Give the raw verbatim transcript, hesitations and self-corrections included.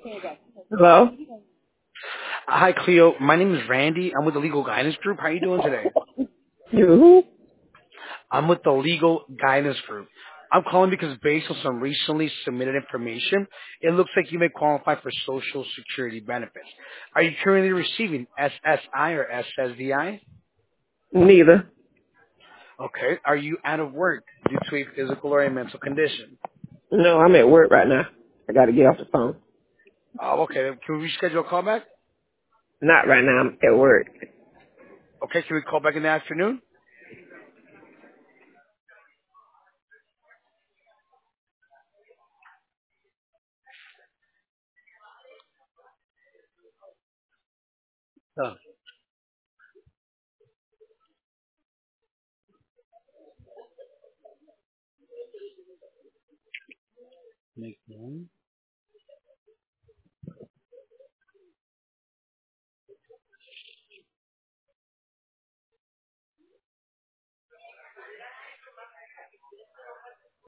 Hello? Hi, Cleo. My name is Randy. I'm with the Legal Guidance Group. How are you doing today? You who? I'm with the Legal Guidance Group. I'm calling because based on some recently submitted information, it looks like you may qualify for Social Security benefits. Are you currently receiving S S I or S S D I? Neither. Okay. Are you out of work due to a physical or a mental condition? No, I'm at work right now. I gotta get off the phone. Oh, okay. Can we reschedule a call back? Not right now, I'm at work. Okay. Can we call back in the afternoon? Huh. Make one.